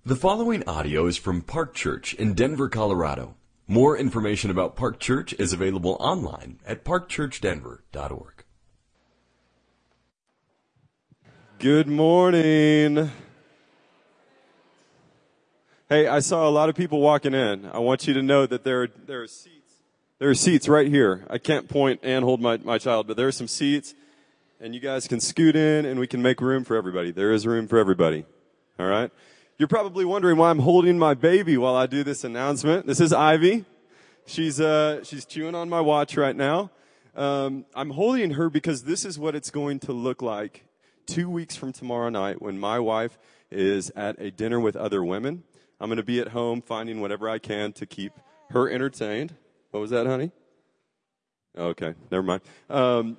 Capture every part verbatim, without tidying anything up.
The following audio is from Park Church in Denver, Colorado. More information about Park Church is available online at park church denver dot org. Good morning. Hey, I saw a lot of people walking in. I want you to know that there are, there are seats. There are seats right here. I can't point and hold my, my child, but there are some seats, and you guys can scoot in, and we can make room for everybody. There is room for everybody. All right? You're probably wondering why I'm holding my baby while I do this announcement. This is Ivy. She's uh, she's chewing on my watch right now. Um, I'm holding her because this is what it's going to look like two weeks from tomorrow night when my wife is at a dinner with other women. I'm going to be at home finding whatever I can to keep her entertained. What was that, honey? Okay, never mind. Um,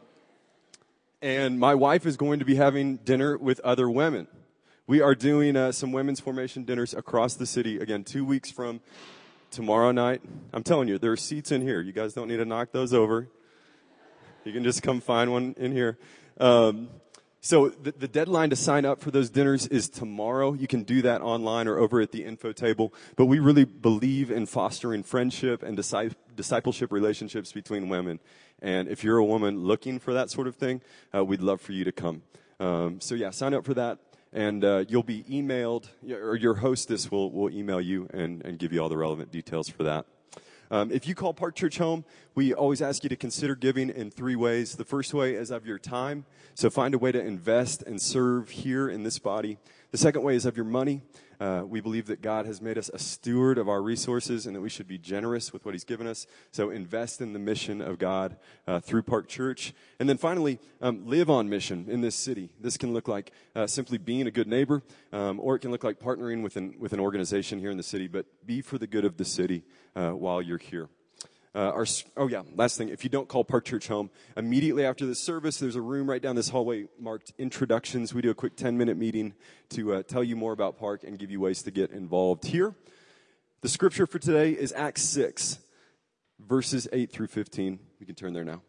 and my wife is going to be having dinner with other women. We are doing uh, some women's formation dinners across the city, again, two weeks from tomorrow night. I'm telling you, there are seats in here. You guys don't need to knock those over. You can just come find one in here. Um, so the, the deadline to sign up for those dinners is tomorrow. You can do that online or over at the info table. But we really believe in fostering friendship and disci- discipleship relationships between women. And if you're a woman looking for that sort of thing, uh, we'd love for you to come. Um, so yeah, sign up for that. And uh, you'll be emailed, or your hostess will, will email you and, and give you all the relevant details for that. Um, if you call Park Church home, we always ask you to consider giving in three ways. The first way is of your time. So find a way to invest and serve here in this body. The second way is of your money. Uh, we believe that God has made us a steward of our resources and that we should be generous with what he's given us. So invest in the mission of God uh, through Park Church. And then finally, um, live on mission in this city. This can look like uh, simply being a good neighbor, um, or it can look like partnering with an, with an organization here in the city, but be for the good of the city uh, while you're here. Uh, our, oh yeah, last thing, if you don't call Park Church home, immediately after the service, there's a room right down this hallway marked introductions. We do a quick ten-minute meeting to uh, tell you more about Park and give you ways to get involved here. The scripture for today is Acts six, verses eight through fifteen. We can turn there now.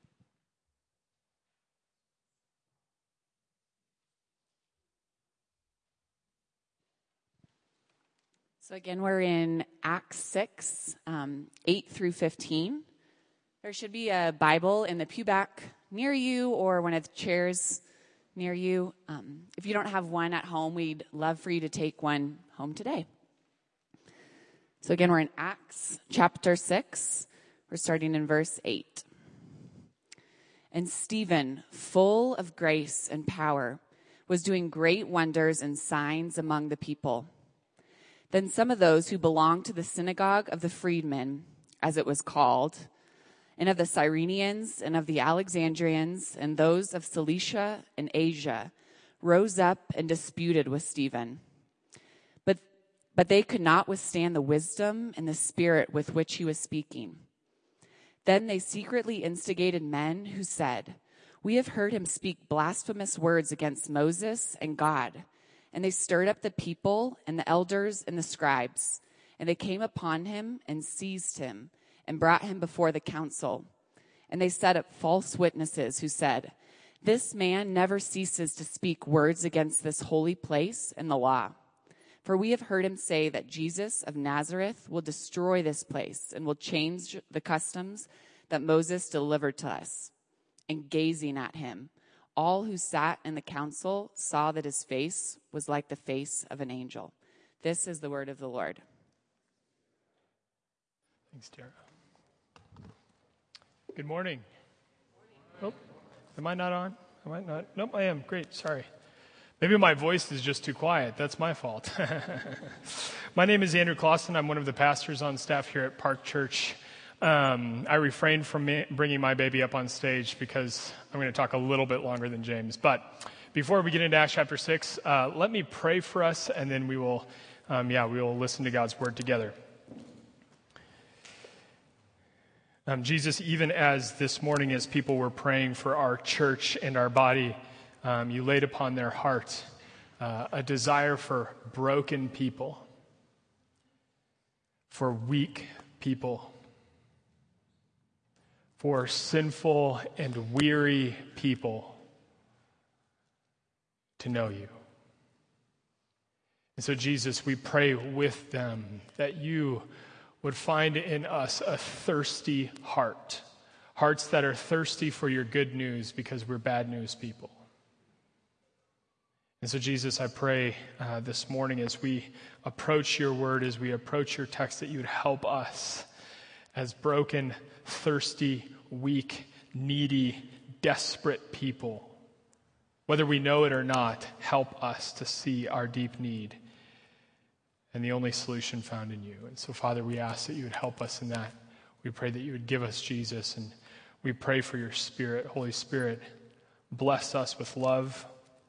So again, we're in Acts six, um, eight through fifteen. There should be a Bible in the pew back near you or one of the chairs near you. Um, if you don't have one at home, we'd love for you to take one home today. So again, we're in Acts chapter six. We're starting in verse eight. And Stephen, full of grace and power, was doing great wonders and signs among the people. Then some of those who belonged to the synagogue of the freedmen, as it was called, and of the Cyrenians and of the Alexandrians and those of Cilicia and Asia, rose up and disputed with Stephen. But, but they could not withstand the wisdom and the spirit with which he was speaking. Then they secretly instigated men who said, "We have heard him speak blasphemous words against Moses and God." And they stirred up the people and the elders and the scribes. And they came upon him and seized him and brought him before the council. And they set up false witnesses who said, "This man never ceases to speak words against this holy place and the law. For we have heard him say that Jesus of Nazareth will destroy this place and will change the customs that Moses delivered to us." And gazing at him, all who sat in the council saw that his face was like the face of an angel. This is the word of the Lord. Thanks, Tara. Good morning. Oh, am I not on? Am I not? Nope, I am. Great, sorry. Maybe my voice is just too quiet. That's my fault. My name is Andrew Clausen. I'm one of the pastors on staff here at Park Church. Um, I refrained from me bringing my baby up on stage because I'm going to talk a little bit longer than James. But before we get into Acts chapter six, uh, let me pray for us, and then we will, um, yeah, we will listen to God's word together. Um, Jesus, even as this morning, as people were praying for our church and our body, um, you laid upon their heart uh, a desire for broken people, for weak people, for sinful and weary people to know you. And so, Jesus, we pray with them that you would find in us a thirsty heart, hearts that are thirsty for your good news because we're bad news people. And so, Jesus, I pray uh, this morning as we approach your word, as we approach your text, that you would help us as broken, thirsty, weak, needy, desperate people. Whether we know it or not, help us to see our deep need and the only solution found in you. And so, Father, we ask that you would help us in that. We pray that you would give us Jesus, and we pray for your Spirit. Holy Spirit, bless us with love.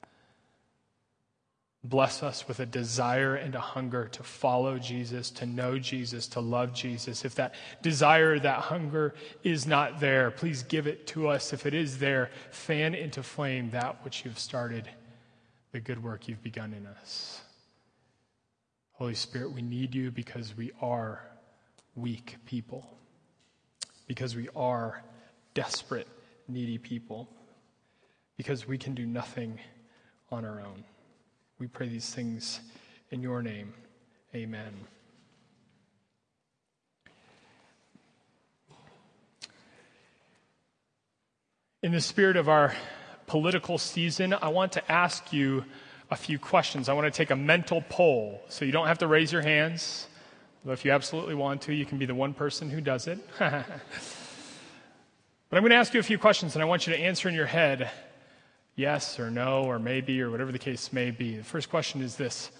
Bless us with a desire and a hunger to follow Jesus, to know Jesus, to love Jesus. If that desire, that hunger is not there, please give it to us. If it is there, fan into flame that which you've started, the good work you've begun in us. Holy Spirit, we need you because we are weak people, because we are desperate, needy people, because we can do nothing on our own. We pray these things in your name. Amen. In the spirit of our political season, I want to ask you a few questions. I want to take a mental poll. So you don't have to raise your hands. But if you absolutely want to, you can be the one person who does it. But I'm going to ask you a few questions, and I want you to answer in your head yes or no or maybe or whatever the case may be. The first question is this: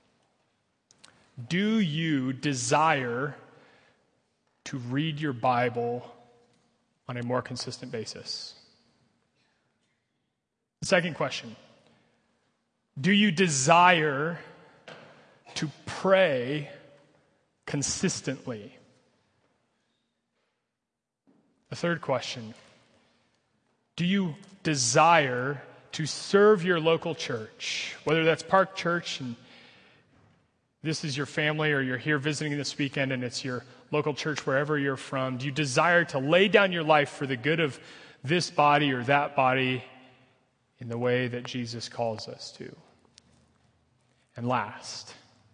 do you desire to read your Bible on a more consistent basis? The second question: do you desire to pray consistently? The third question: do you desire to serve your local church, whether that's Park Church and this is your family, or you're here visiting this weekend and it's your local church wherever you're from? Do you desire to lay down your life for the good of this body or that body in the way that Jesus calls us to? And last,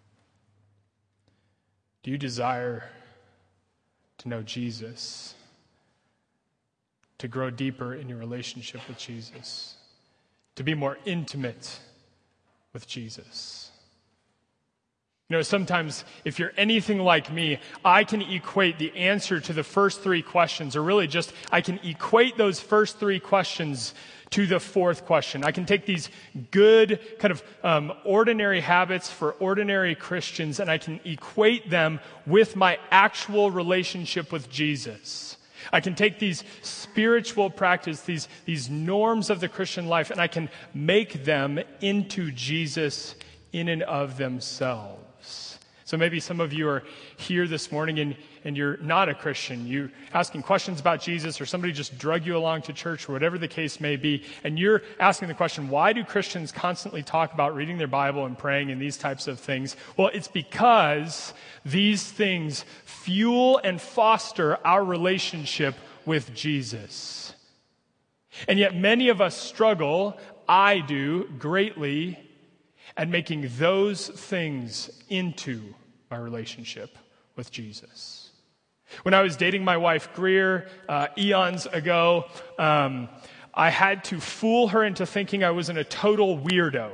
do you desire to know Jesus, to grow deeper in your relationship with Jesus, to be more intimate with Jesus? You know, sometimes if you're anything like me, I can equate the answer to the first three questions, or really just I can equate those first three questions to the fourth question. I can take these good kind of um, ordinary habits for ordinary Christians, and I can equate them with my actual relationship with Jesus. I can take these spiritual practices, these, these norms of the Christian life, and I can make them into Jesus in and of themselves. So maybe some of you are here this morning and, and you're not a Christian. You're asking questions about Jesus, or somebody just drug you along to church, or whatever the case may be, and you're asking the question, why do Christians constantly talk about reading their Bible and praying and these types of things? Well, it's because these things fuel and foster our relationship with Jesus. And yet many of us struggle, I do, greatly, at making those things into my relationship with Jesus. When I was dating my wife, Greer, uh, eons ago, um, I had to fool her into thinking I wasn't a total weirdo.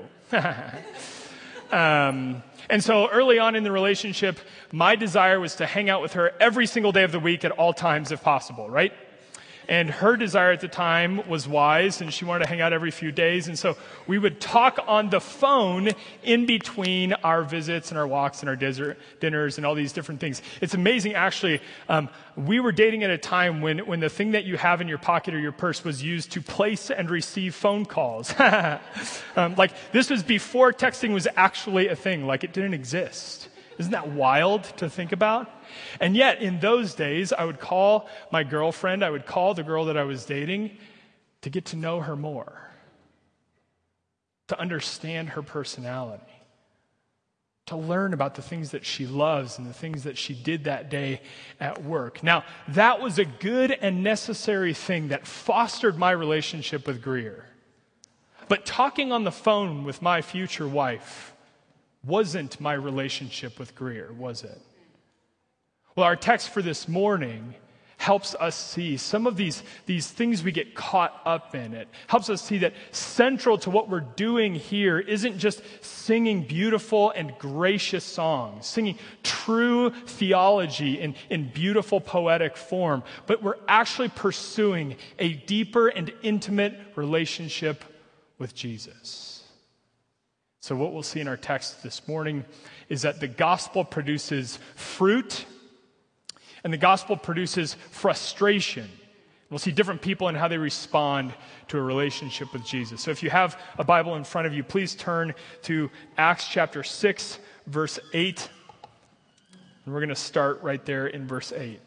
um, and so early on in the relationship, my desire was to hang out with her every single day of the week at all times if possible, right? And her desire at the time was wise, and she wanted to hang out every few days. And so we would talk on the phone in between our visits and our walks and our desert dinners and all these different things. It's amazing, actually. Um, we were dating at a time when, when the thing that you have in your pocket or your purse was used to place and receive phone calls. um, like, this was before texting was actually a thing. Like, it didn't exist. Isn't that wild to think about? And yet, in those days, I would call my girlfriend, I would call the girl that I was dating to get to know her more, to understand her personality, to learn about the things that she loves and the things that she did that day at work. Now, that was a good and necessary thing that fostered my relationship with Greer. But talking on the phone with my future wife wasn't my relationship with Greer, was it? Well, our text for this morning helps us see some of these, these things we get caught up in. It helps us see that central to what we're doing here isn't just singing beautiful and gracious songs, singing true theology in, in beautiful poetic form, but we're actually pursuing a deeper and intimate relationship with Jesus. So what we'll see in our text this morning is that the gospel produces fruit, and the gospel produces frustration. We'll see different people and how they respond to a relationship with Jesus. So if you have a Bible in front of you, please turn to Acts chapter six, verse eight. And we're going to start right there in verse eight.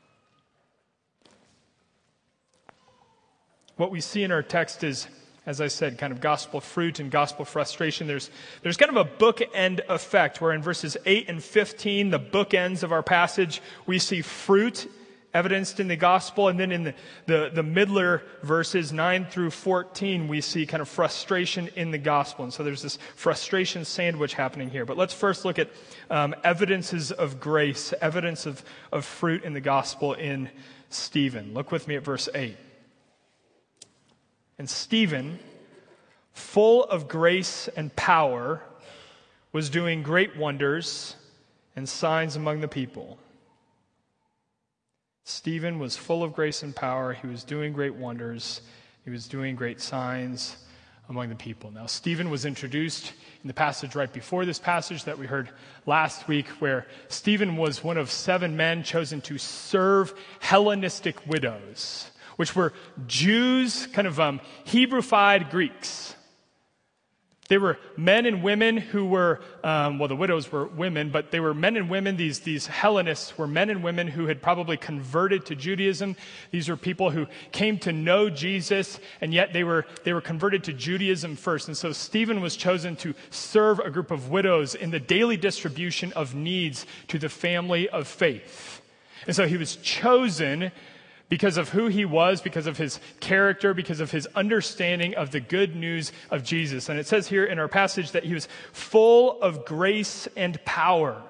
What we see in our text is, as I said, kind of gospel fruit and gospel frustration. There's, there's kind of a bookend effect where in verses eight and fifteen, the bookends of our passage, we see fruit evidenced in the gospel. And then in the, the, the middler verses nine through fourteen, we see kind of frustration in the gospel. And so there's this frustration sandwich happening here. But let's first look at um, evidences of grace, evidence of, of fruit in the gospel in Stephen. Look with me at verse eight. And Stephen, full of grace and power, was doing great wonders and signs among the people. Stephen was full of grace and power. He was doing great wonders. He was doing great signs among the people. Now, Stephen was introduced in the passage right before this passage that we heard last week, where Stephen was one of seven men chosen to serve Hellenistic widows, which were Jews, kind of um, Hebraified Greeks. They were men and women who were, um, well, the widows were women, but they were men and women. These, these Hellenists were men and women who had probably converted to Judaism. These were people who came to know Jesus, and yet they were, they were converted to Judaism first. And so Stephen was chosen to serve a group of widows in the daily distribution of needs to the family of faith. And so he was chosen because of who he was, because of his character, because of his understanding of the good news of Jesus. And it says here in our passage that he was full of grace and power.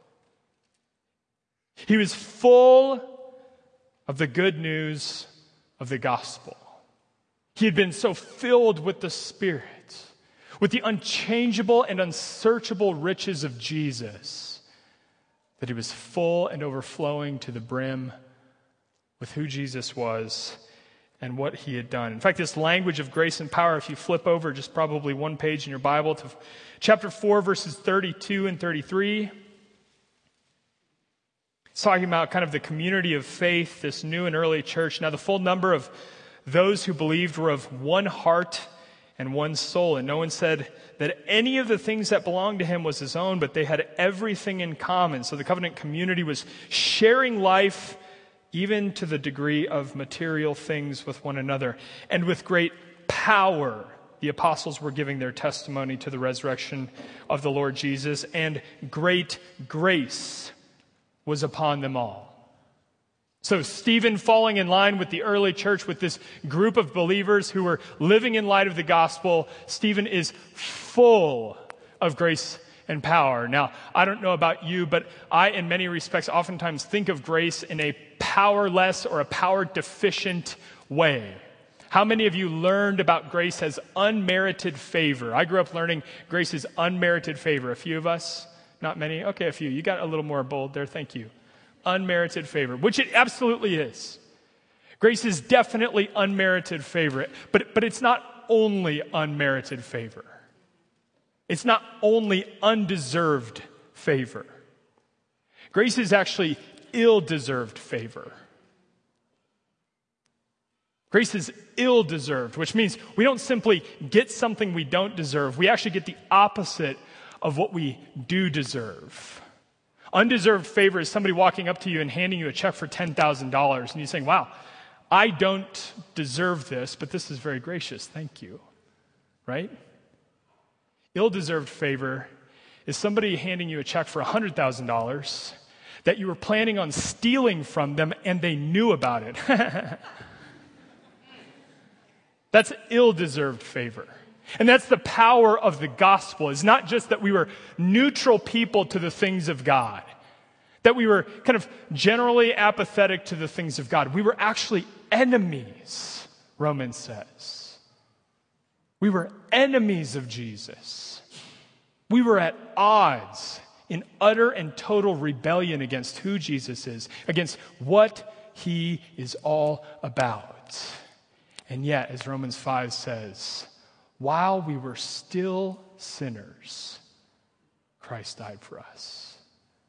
He was full of the good news of the gospel. He had been so filled with the Spirit, with the unchangeable and unsearchable riches of Jesus, that he was full and overflowing to the brim with who Jesus was and what he had done. In fact, this language of grace and power, if you flip over just probably one page in your Bible to chapter four, verses thirty-two and thirty-three, it's talking about kind of the community of faith, this new and early church. Now, the full number of those who believed were of one heart and one soul, and no one said that any of the things that belonged to him was his own, but they had everything in common. So the covenant community was sharing life even to the degree of material things with one another. And with great power, the apostles were giving their testimony to the resurrection of the Lord Jesus, and great grace was upon them all. So Stephen, falling in line with the early church, with this group of believers who were living in light of the gospel, Stephen is full of grace and power. Now, I don't know about you, but I, in many respects, oftentimes think of grace in a powerless or a power-deficient way. How many of you learned about grace as unmerited favor? I grew up learning grace is unmerited favor. A few of us? Not many? Okay, a few. You got a little more bold there. Thank you. Unmerited favor, which it absolutely is. Grace is definitely unmerited favor, but, but it's not only unmerited favor. It's not only undeserved favor. Grace is actually ill-deserved favor. Grace is ill-deserved, which means we don't simply get something we don't deserve. We actually get the opposite of what we do deserve. Undeserved favor is somebody walking up to you and handing you a check for ten thousand dollars, and you saying, wow, I don't deserve this, but this is very gracious. Thank you. Right? Ill-deserved favor is somebody handing you a check for one hundred thousand dollars that you were planning on stealing from them and they knew about it. That's ill-deserved favor. And that's the power of the gospel. It's not just that we were neutral people to the things of God, that we were kind of generally apathetic to the things of God. We were actually enemies, Romans says. We were enemies of Jesus. We were at odds, in utter and total rebellion against who Jesus is, against what he is all about. And yet, as Romans five says, while we were still sinners, Christ died for us.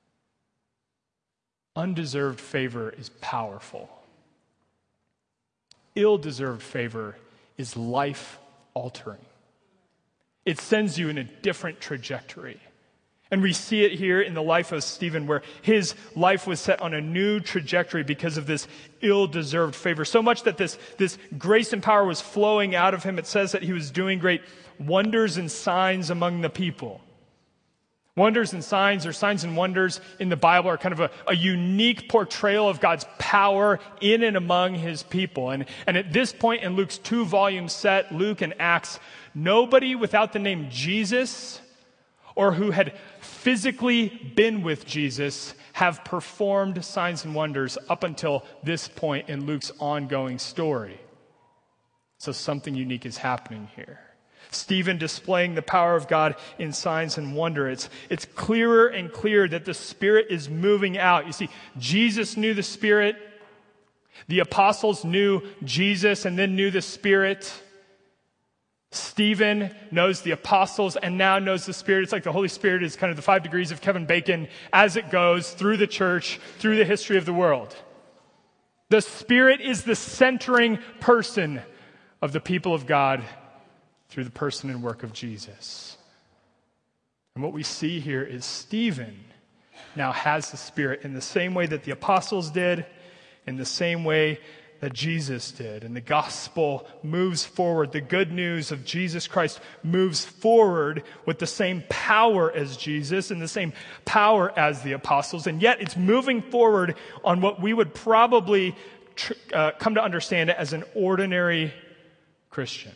Undeserved favor is powerful. Ill-deserved favor is life-altering. It sends you in a different trajectory. And we see it here in the life of Stephen, where his life was set on a new trajectory because of this ill-deserved favor. So much that this, this grace and power was flowing out of him. It says that he was doing great wonders and signs among the people. Wonders and signs, or signs and wonders in the Bible, are kind of a, a unique portrayal of God's power in and among his people. And, and at this point in Luke's two-volume set, Luke and Acts, nobody without the name Jesus, or who had physically been with Jesus, have performed signs and wonders up until this point in Luke's ongoing story. So something unique is happening here. Stephen displaying the power of God in signs and wonder. It's, it's clearer and clearer that the Spirit is moving out. You see, Jesus knew the Spirit. The apostles knew Jesus and then knew the Spirit. Stephen knows the apostles and now knows the Spirit. It's like the Holy Spirit is kind of the five degrees of Kevin Bacon as it goes through the church, through the history of the world. The Spirit is the centering person of the people of God through the person and work of Jesus. And what we see here is Stephen now has the Spirit in the same way that the apostles did, in the same way that Jesus did. And the gospel moves forward. The good news of Jesus Christ moves forward with the same power as Jesus and the same power as the apostles. And yet it's moving forward on what we would probably tr- uh, come to understand as an ordinary Christian.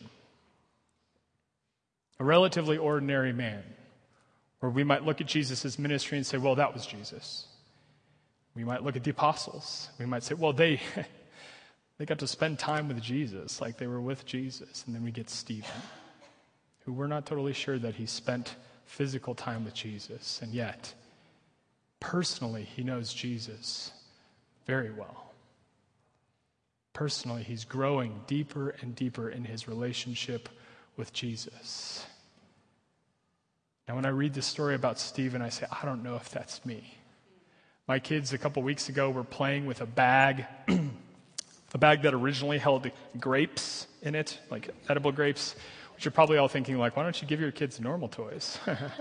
A relatively ordinary man. Or we might look at Jesus' ministry and say, well, that was Jesus. We might look at the apostles. We might say, well, they... They got to spend time with Jesus, like they were with Jesus. And then we get Stephen, who we're not totally sure that he spent physical time with Jesus. And yet, personally, he knows Jesus very well. Personally, he's growing deeper and deeper in his relationship with Jesus. Now, when I read the story about Stephen, I say, I don't know if that's me. My kids a couple weeks ago were playing with a bag A bag that originally held grapes in it, like edible grapes, which you're probably all thinking, like, why don't you give your kids normal toys?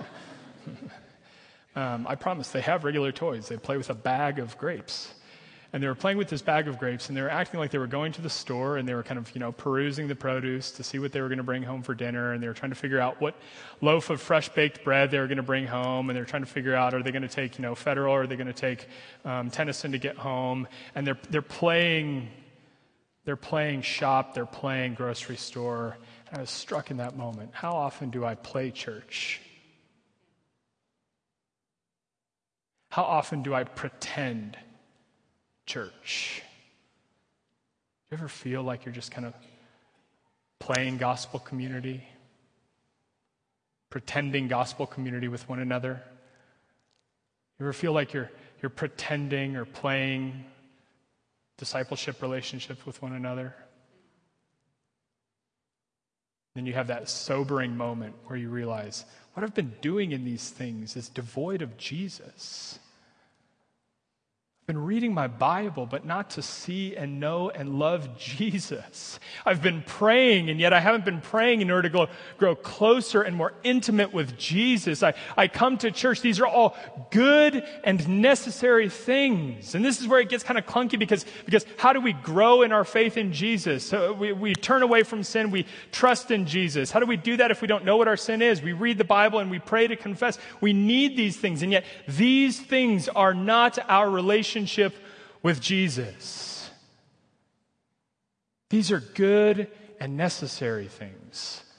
um, I promise, they have regular toys. They play with a bag of grapes. And they were playing with this bag of grapes, and they were acting like they were going to the store, and they were kind of, you know, perusing the produce to see what they were going to bring home for dinner, and they were trying to figure out what loaf of fresh-baked bread they were going to bring home, and they were trying to figure out, are they going to take, you know, Federal, or are they going to take um, Tennyson to get home? And they're they're playing... They're playing shop, they're playing grocery store. And I was struck in that moment. How often do I play church? How often do I pretend church? Do you ever feel like you're just kind of playing gospel community? Pretending gospel community with one another? You ever feel like you're you're pretending or playing discipleship relationships with one another? Then you have that sobering moment where you realize, what I've been doing in these things is devoid of Jesus. I've been reading my Bible, but not to see and know and love Jesus. I've been praying, and yet I haven't been praying in order to go, grow closer and more intimate with Jesus. I, I come to church. These are all good and necessary things. And this is where it gets kind of clunky because, because how do we grow in our faith in Jesus? So we, we turn away from sin. We trust in Jesus. How do we do that if we don't know what our sin is? We read the Bible and we pray to confess. We need these things, and yet these things are not our relationship with Jesus. These are good and necessary things,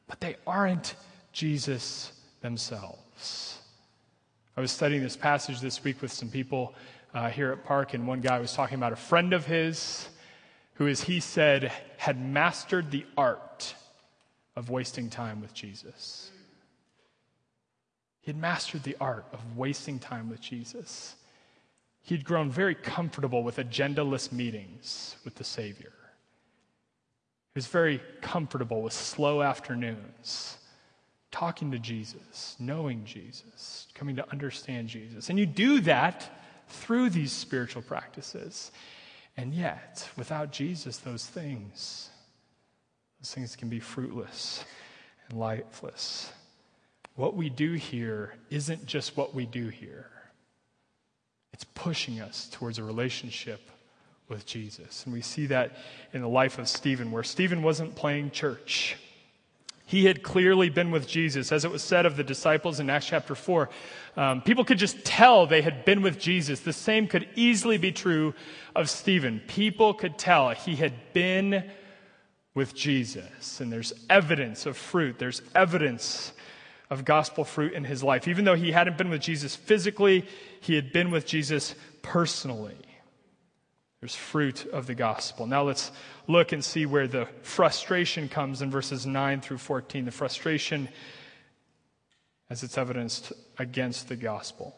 but they aren't Jesus themselves. I was studying this passage this week with some people uh, here at Park, and one guy was talking about a friend of his who, as he said, had mastered the art of wasting time with Jesus. He had mastered the art of wasting time with Jesus. He'd grown very comfortable with agendaless meetings with the Savior. He was very comfortable with slow afternoons, talking to Jesus, knowing Jesus, coming to understand Jesus. And you do that through these spiritual practices. And yet, without Jesus, those things, those things can be fruitless and lifeless. What we do here isn't just what we do here. It's pushing us towards a relationship with Jesus. And we see that in the life of Stephen, where Stephen wasn't playing church. He had clearly been with Jesus. As it was said of the disciples in Acts chapter four, um, people could just tell they had been with Jesus. The same could easily be true of Stephen. People could tell he had been with Jesus. And there's evidence of fruit. There's evidence of gospel fruit in his life. Even though he hadn't been with Jesus physically, he had been with Jesus personally. There's fruit of the gospel. Now let's look and see where the frustration comes in verses nine through fourteen. The frustration as it's evidenced against the gospel.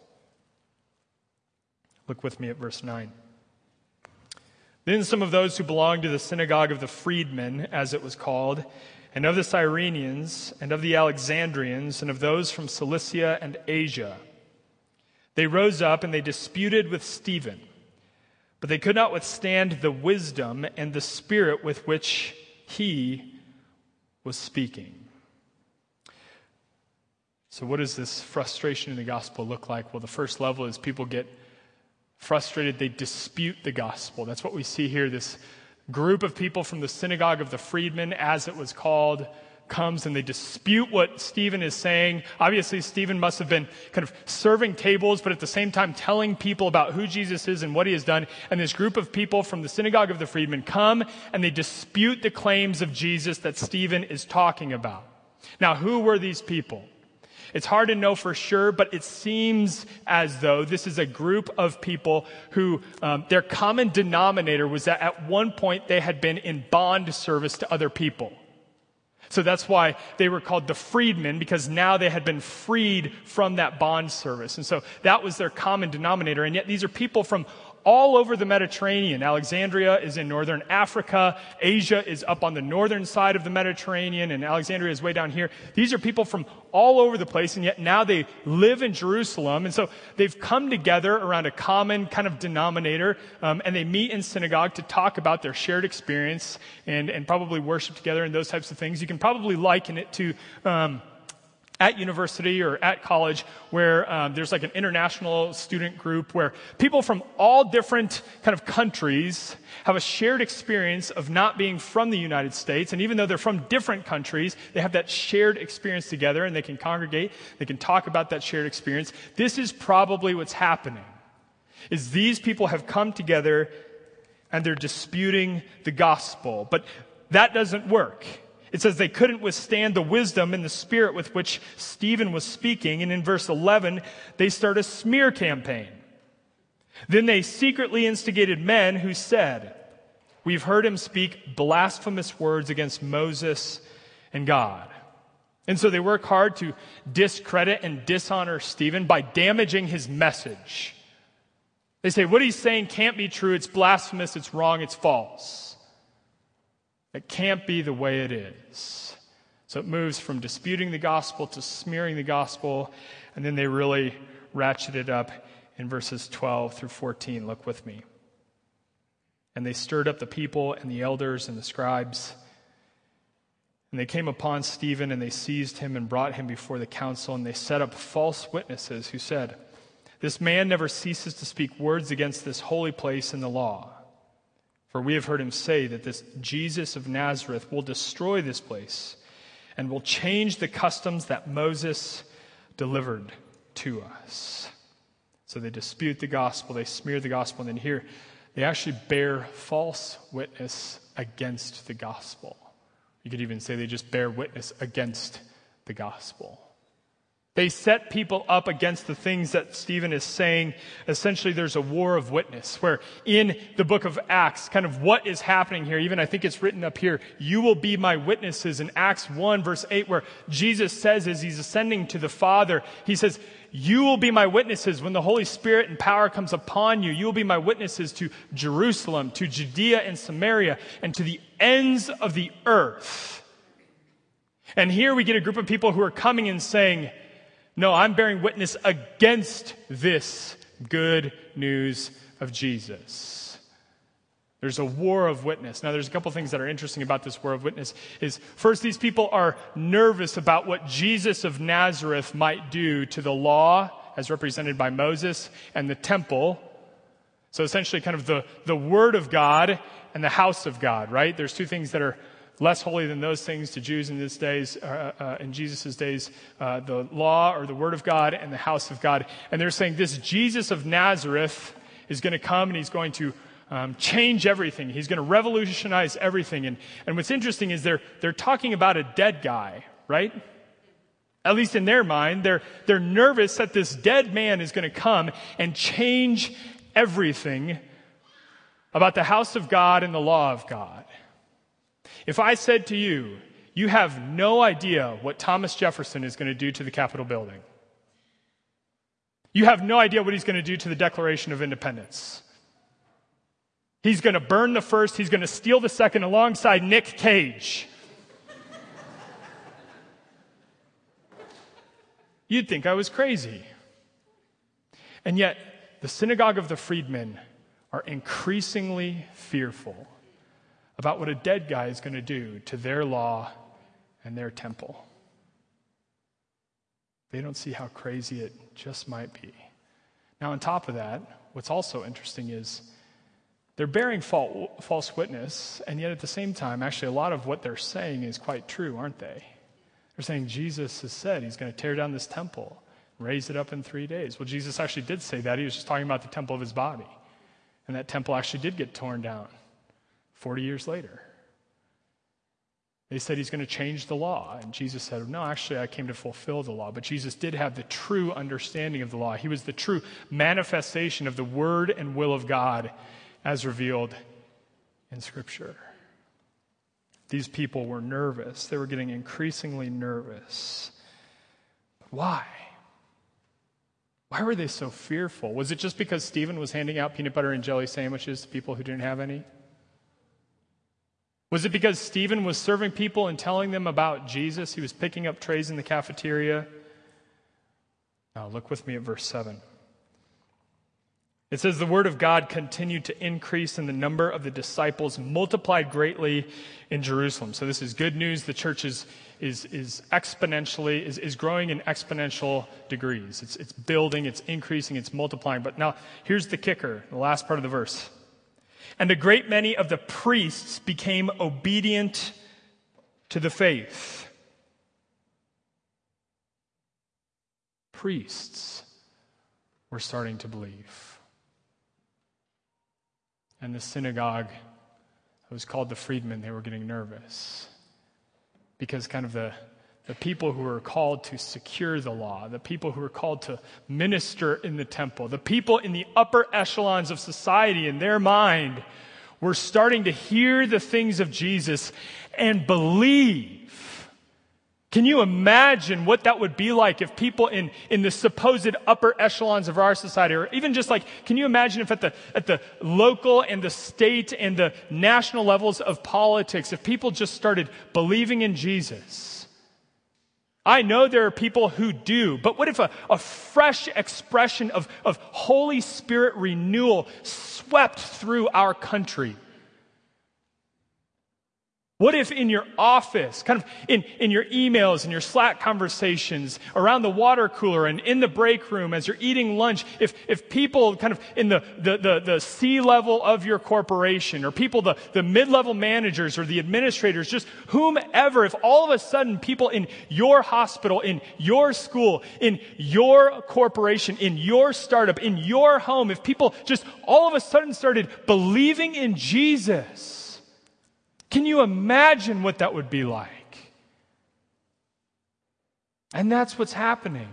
Look with me at verse nine. Then some of those who belonged to the synagogue of the freedmen, as it was called, and of the Cyrenians, and of the Alexandrians, and of those from Cilicia and Asia, they rose up and they disputed with Stephen. But they could not withstand the wisdom and the spirit with which he was speaking. So what does this frustration in the gospel look like? Well, the first level is people get frustrated. They dispute the gospel. That's what we see here. This group of people from the synagogue of the freedmen, as it was called, comes and they dispute what Stephen is saying. Obviously, Stephen must have been kind of serving tables, but at the same time telling people about who Jesus is and what he has done. And this group of people from the synagogue of the freedmen come and they dispute the claims of Jesus that Stephen is talking about. Now, who were these people? It's hard to know for sure, but it seems as though this is a group of people who um, their common denominator was that at one point they had been in bond service to other people. So that's why they were called the freedmen, because now they had been freed from that bond service. And so that was their common denominator. And yet these are people from all over the Mediterranean. Alexandria is in northern Africa. Asia is up on the northern side of the Mediterranean, and Alexandria is way down here. These are people from all over the place, and yet now they live in Jerusalem. And so they've come together around a common kind of denominator, um, and they meet in synagogue to talk about their shared experience and, and probably worship together and those types of things. You can probably liken it to Um, at university or at college where um, there's like an international student group where people from all different kind of countries have a shared experience of not being from the United States. And even though they're from different countries, they have that shared experience together and they can congregate. They can talk about that shared experience. This is probably what's happening, is these people have come together and they're disputing the gospel. But that doesn't work. It says they couldn't withstand the wisdom and the spirit with which Stephen was speaking. And in verse eleven, they start a smear campaign. Then they secretly instigated men who said, "We've heard him speak blasphemous words against Moses and God." And so they work hard to discredit and dishonor Stephen by damaging his message. They say, what he's saying can't be true. It's blasphemous. It's wrong. It's false. It can't be the way it is. So it moves from disputing the gospel to smearing the gospel, and then they really ratchet it up in verses twelve through fourteen. Look with me. And they stirred up the people and the elders and the scribes, and they came upon Stephen and they seized him and brought him before the council, and they set up false witnesses who said, "This man never ceases to speak words against this holy place and the law. For we have heard him say that this Jesus of Nazareth will destroy this place and will change the customs that Moses delivered to us." So they dispute the gospel, they smear the gospel, and then here they actually bear false witness against the gospel. You could even say they just bear witness against the gospel. They set people up against the things that Stephen is saying. Essentially, there's a war of witness where in the book of Acts, kind of what is happening here, even I think it's written up here, you will be my witnesses in Acts one verse eight, where Jesus says as he's ascending to the Father, he says, you will be my witnesses when the Holy Spirit and power comes upon you. You will be my witnesses to Jerusalem, to Judea and Samaria, and to the ends of the earth. And here we get a group of people who are coming and saying, no, I'm bearing witness against this good news of Jesus. There's a war of witness. Now, there's a couple things that are interesting about this war of witness. Is first, these people are nervous about what Jesus of Nazareth might do to the law, as represented by Moses, and the temple. So essentially kind of the, the Word of God and the house of God, right? There's two things that are less holy than those things to Jews in this days, uh, uh, in Jesus' days, uh, the law or the Word of God and the house of God. And they're saying this Jesus of Nazareth is going to come and he's going to um, change everything. He's going to revolutionize everything. And, and what's interesting is they're, they're talking about a dead guy, right? At least in their mind, they're, they're nervous that this dead man is going to come and change everything about the house of God and the law of God. If I said to you, you have no idea what Thomas Jefferson is going to do to the Capitol building. You have no idea what he's going to do to the Declaration of Independence. He's going to burn the first, he's going to steal the second alongside Nick Cage. You'd think I was crazy. And yet, the synagogue of the freedmen are increasingly fearful about what a dead guy is going to do to their law and their temple. They don't see how crazy it just might be. Now, on top of that, what's also interesting is they're bearing false witness, and yet at the same time, actually a lot of what they're saying is quite true, aren't they? They're saying Jesus has said he's going to tear down this temple, raise it up in three days. Well, Jesus actually did say that. He was just talking about the temple of his body. And that temple actually did get torn down forty years later. They said he's going to change the law. And Jesus said, no, actually, I came to fulfill the law. But Jesus did have the true understanding of the law. He was the true manifestation of the word and will of God as revealed in Scripture. These people were nervous. They were getting increasingly nervous. But why? Why were they so fearful? Was it just because Stephen was handing out peanut butter and jelly sandwiches to people who didn't have any? Was it because Stephen was serving people and telling them about Jesus? He was picking up trays in the cafeteria? Now look with me at verse seven. It says, the word of God continued to increase and the number of the disciples multiplied greatly in Jerusalem. So this is good news. The church is is, is exponentially, is, is growing in exponential degrees. It's, it's building, it's increasing, it's multiplying. But now here's the kicker, the last part of the verse. And a great many of the priests became obedient to the faith. Priests were starting to believe. And the synagogue, it was called the freedmen, they were getting nervous. Because kind of the, the people who were called to secure the law, the people who were called to minister in the temple, the people in the upper echelons of society in their mind were starting to hear the things of Jesus and believe. Can you imagine what that would be like if people in, in the supposed upper echelons of our society, or even just like, can you imagine if at the, at the local and the state and the national levels of politics, if people just started believing in Jesus? I know there are people who do, but what if a, a fresh expression of, of Holy Spirit renewal swept through our country? What if in your office, kind of in, in your emails and your Slack conversations, around the water cooler and in the break room as you're eating lunch, if, if people kind of in the, the, the, the C-level of your corporation, or people, the, the mid-level managers or the administrators, just whomever, if all of a sudden people in your hospital, in your school, in your corporation, in your startup, in your home, if people just all of a sudden started believing in Jesus, Can you imagine what that would be like? And that's what's happening.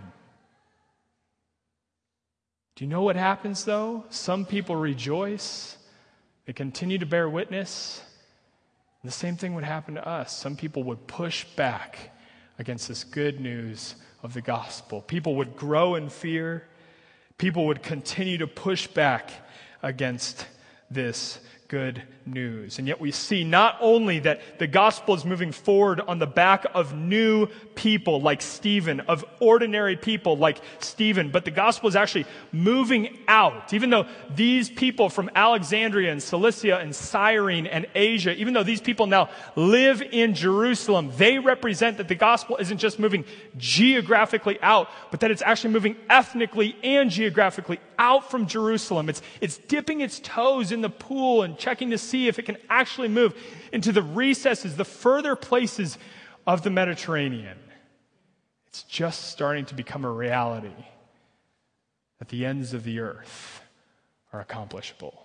Do you know what happens, though? Some people rejoice. They continue to bear witness. And the same thing would happen to us. Some people would push back against this good news of the gospel. People would grow in fear. People would continue to push back against this good news. And yet we see not only that the gospel is moving forward on the back of new people like Stephen, of ordinary people like Stephen, but the gospel is actually moving out. Even though these people from Alexandria and Cilicia and Cyrene and Asia, even though these people now live in Jerusalem, they represent that the gospel isn't just moving geographically out, but that it's actually moving ethnically and geographically out from Jerusalem. It's, it's dipping its toes in the pool and checking to see if it can actually move into the recesses, the further places of the Mediterranean. It's just starting to become a reality that the ends of the earth are accomplishable.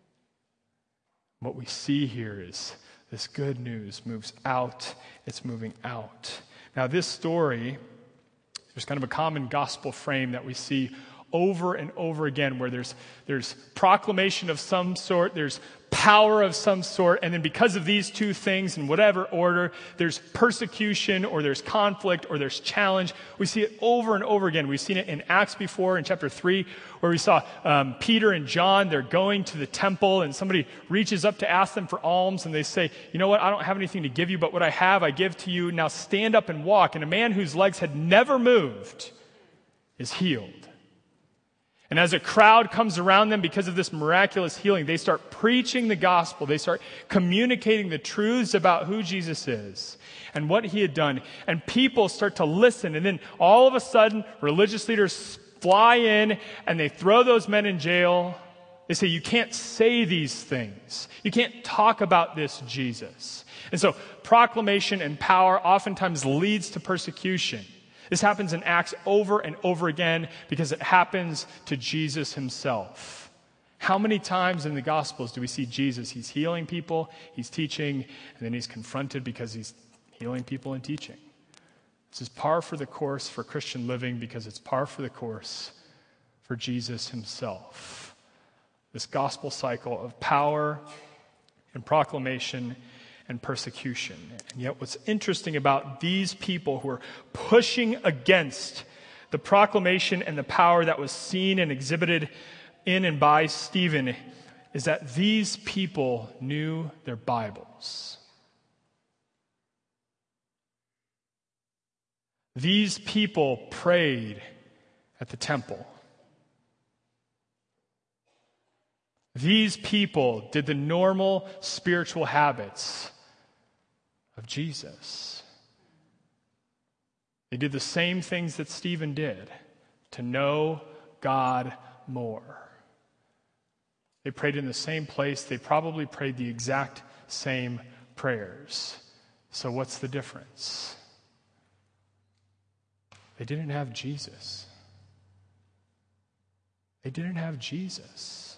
What we see here is this good news moves out, it's moving out. Now this story, there's kind of a common gospel frame that we see over and over again, where there's there's proclamation of some sort, there's power of some sort, and then because of these two things, in whatever order, there's persecution, or there's conflict, or there's challenge. We see it over and over again. We've seen it in Acts before, in chapter three, where we saw um, Peter and John, they're going to the temple, and somebody reaches up to ask them for alms, and they say, you know what, I don't have anything to give you, but what I have, I give to you. Now stand up and walk. And a man whose legs had never moved is healed. And as a crowd comes around them because of this miraculous healing, they start preaching the gospel. They start communicating the truths about who Jesus is and what he had done. And people start to listen. And then all of a sudden, religious leaders fly in and they throw those men in jail. They say, you can't say these things. You can't talk about this Jesus. And so proclamation and power oftentimes leads to persecution. This happens in Acts over and over again because it happens to Jesus himself. How many times in the Gospels do we see Jesus? He's healing people, he's teaching, and then he's confronted because he's healing people and teaching. This is par for the course for Christian living because it's par for the course for Jesus himself. This gospel cycle of power and proclamation and persecution. And yet what's interesting about these people who are pushing against the proclamation and the power that was seen and exhibited in and by Stephen is that these people knew their Bibles. These people prayed at the temple. These people did the normal spiritual habits of Jesus. They did the same things that Stephen did, to know God more. They prayed in the same place. They probably prayed the exact same prayers. So what's the difference? They didn't have Jesus. They didn't have Jesus.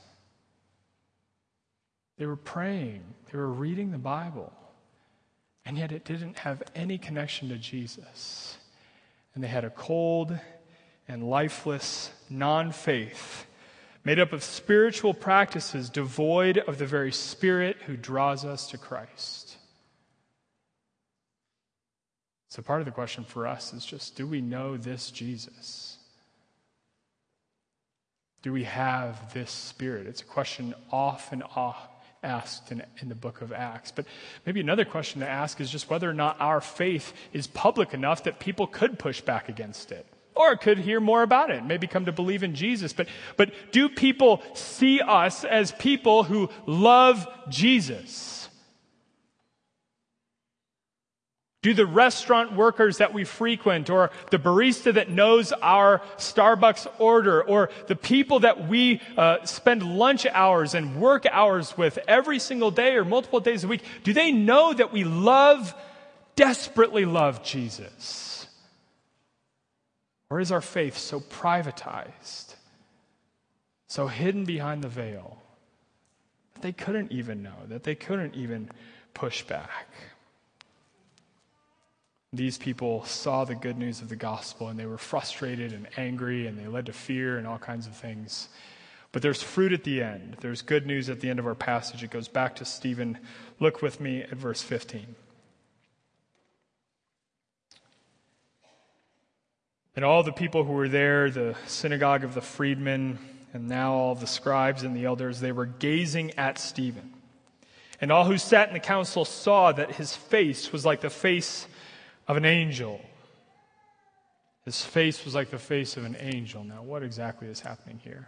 They were praying. They were reading the Bible. And yet it didn't have any connection to Jesus. And they had a cold and lifeless non-faith made up of spiritual practices devoid of the very Spirit who draws us to Christ. So part of the question for us is just, do we know this Jesus? Do we have this Spirit? It's a question often asked in, in the book of Acts. But maybe another question to ask is just whether or not our faith is public enough that people could push back against it. Or could hear more about it, maybe come to believe in Jesus. But, but do people see us as people who love Jesus? Do the restaurant workers that we frequent, or the barista that knows our Starbucks order, or the people that we uh, spend lunch hours and work hours with every single day or multiple days a week, do they know that we love, desperately love Jesus? Or is our faith so privatized, so hidden behind the veil, that they couldn't even know, that they couldn't even pushback. These people saw the good news of the gospel, and they were frustrated and angry, and they led to fear and all kinds of things. But there's fruit at the end. There's good news at the end of our passage. It goes back to Stephen. Look with me at verse fifteen. And all the people who were there, the synagogue of the freedmen, and now all the scribes and the elders, they were gazing at Stephen. And all who sat in the council saw that his face was like the face of an angel. His face was like the face of an angel. Now, what exactly is happening here?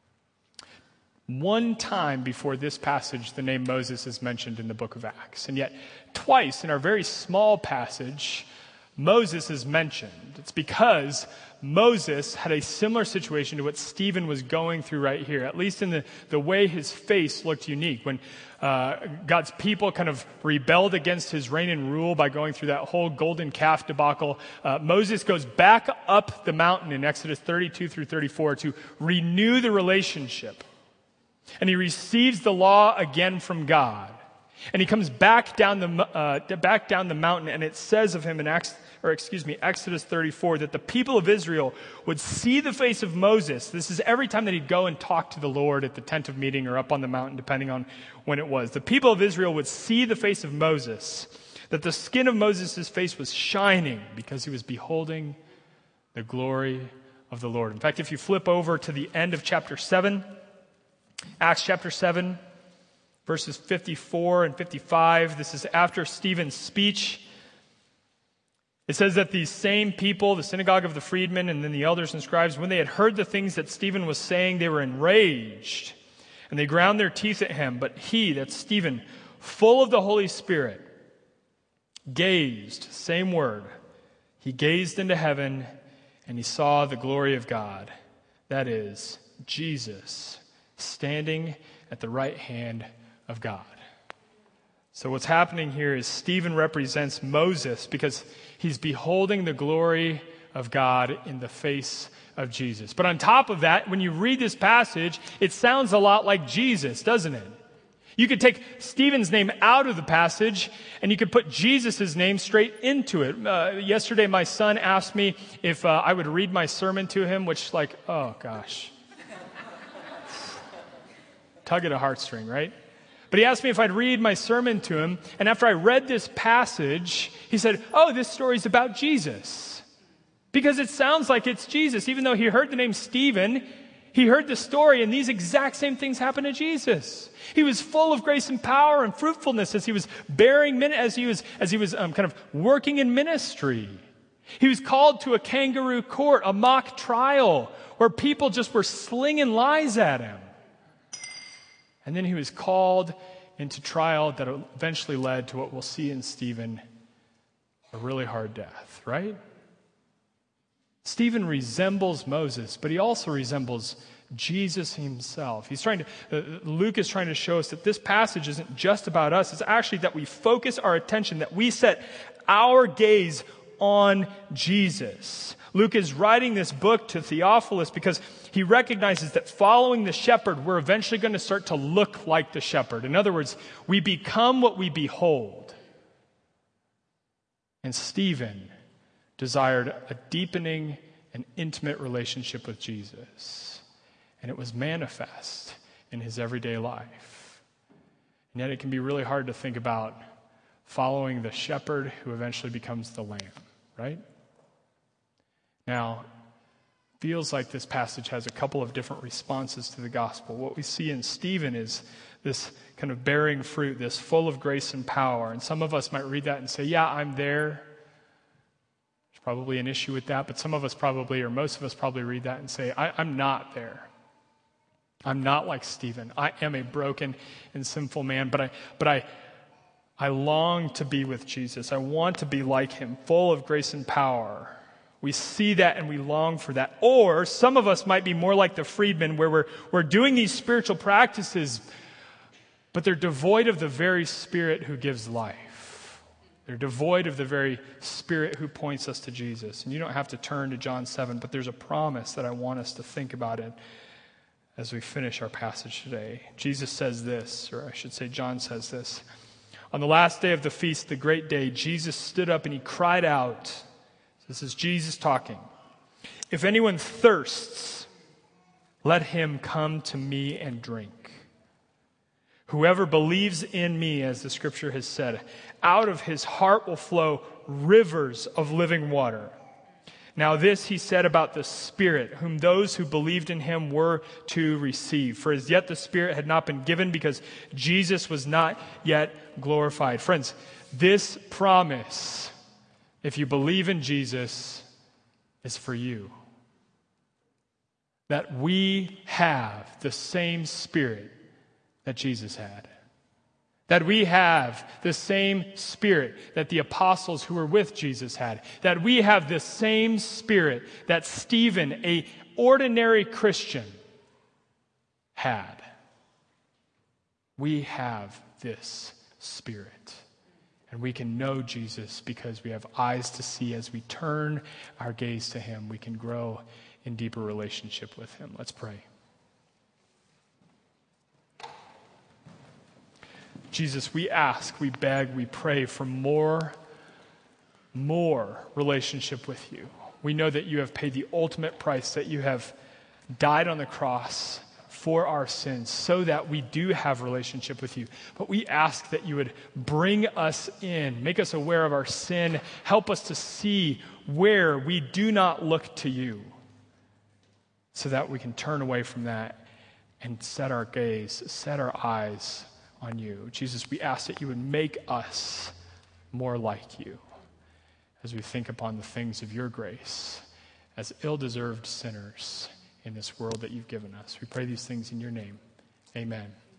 One time before this passage, the name Moses is mentioned in the book of Acts. And yet, twice in our very small passage, Moses is mentioned. It's because Moses had a similar situation to what Stephen was going through right here, at least in the, the way his face looked unique. When uh, God's people kind of rebelled against his reign and rule by going through that whole golden calf debacle, uh, Moses goes back up the mountain in Exodus thirty-two through thirty-four to renew the relationship. And he receives the law again from God. And he comes back down the uh, back down the mountain, and it says of him in Acts, or excuse me, Exodus thirty-four, that the people of Israel would see the face of Moses. This is every time that he'd go and talk to the Lord at the tent of meeting or up on the mountain, depending on when it was. The people of Israel would see the face of Moses, that the skin of Moses' face was shining because he was beholding the glory of the Lord. In fact, if you flip over to the end of chapter seven, Acts chapter seven, verses fifty-four and fifty-five, this is after Stephen's speech. It says that these same people, the synagogue of the freedmen and then the elders and scribes, when they had heard the things that Stephen was saying, they were enraged, and they ground their teeth at him. But he, that's Stephen, full of the Holy Spirit, gazed, same word, he gazed into heaven, and he saw the glory of God, that is, Jesus, standing at the right hand of God. So what's happening here is Stephen represents Moses because he's beholding the glory of God in the face of Jesus. But on top of that, when you read this passage, it sounds a lot like Jesus, doesn't it? You could take Stephen's name out of the passage and you could put Jesus' name straight into it. Uh, yesterday, my son asked me if uh, I would read my sermon to him, which like, oh gosh. Tug at a heartstring, right? But he asked me if I'd read my sermon to him, and after I read this passage, he said, oh, this story's about Jesus. Because it sounds like it's Jesus. Even though he heard the name Stephen, he heard the story, and these exact same things happened to Jesus. He was full of grace and power and fruitfulness as he was bearing, as he was, as he was um, kind of working in ministry. He was called to a kangaroo court, a mock trial, where people just were slinging lies at him. And then he was called into trial that eventually led to what we'll see in Stephen, a really hard death, right? Stephen resembles Moses, but he also resembles Jesus himself. He's trying to, uh, Luke is trying to show us that this passage isn't just about us. It's actually that we focus our attention, that we set our gaze on Jesus. Luke is writing this book to Theophilus because he recognizes that following the shepherd, we're eventually going to start to look like the shepherd. In other words, we become what we behold. And Stephen desired a deepening and intimate relationship with Jesus. And it was manifest in his everyday life. And yet it can be really hard to think about following the shepherd who eventually becomes the lamb, right? Now, feels like this passage has a couple of different responses to the gospel. What we see in Stephen is this kind of bearing fruit, this full of grace and power. And some of us might read that and say, yeah, I'm there. There's probably an issue with that. But some of us probably, or most of us probably read that and say, I, I'm not there. I'm not like Stephen. I am a broken and sinful man, but I, but I, I long to be with Jesus. I want to be like him, full of grace and power. We see that and we long for that. Or some of us might be more like the freedmen, where we're, we're doing these spiritual practices, but they're devoid of the very Spirit who gives life. They're devoid of the very Spirit who points us to Jesus. And you don't have to turn to John seven, but there's a promise that I want us to think about it as we finish our passage today. Jesus says this, or I should say John says this, On the last day of the feast, the great day, Jesus stood up and he cried out. This is Jesus talking. If anyone thirsts, let him come to me and drink. Whoever believes in me, as the scripture has said, out of his heart will flow rivers of living water. Now this he said about the Spirit, whom those who believed in him were to receive. For as yet the Spirit had not been given because Jesus was not yet glorified. Friends, this promise, if you believe in Jesus, is for you. That we have the same Spirit that Jesus had. That we have the same Spirit that the apostles who were with Jesus had. That we have the same Spirit that Stephen, an ordinary Christian, had. We have this Spirit. And we can know Jesus because we have eyes to see. As we turn our gaze to him, we can grow in deeper relationship with him. Let's pray. Jesus, we ask, we beg, we pray for more, more relationship with you. We know that you have paid the ultimate price, that you have died on the cross for our sins so that we do have relationship with you. But we ask that you would bring us in, make us aware of our sin, help us to see where we do not look to you so that we can turn away from that and set our gaze, set our eyes on you. Jesus, we ask that you would make us more like you as we think upon the things of your grace as ill-deserved sinners in this world that you've given us. We pray these things in your name. Amen.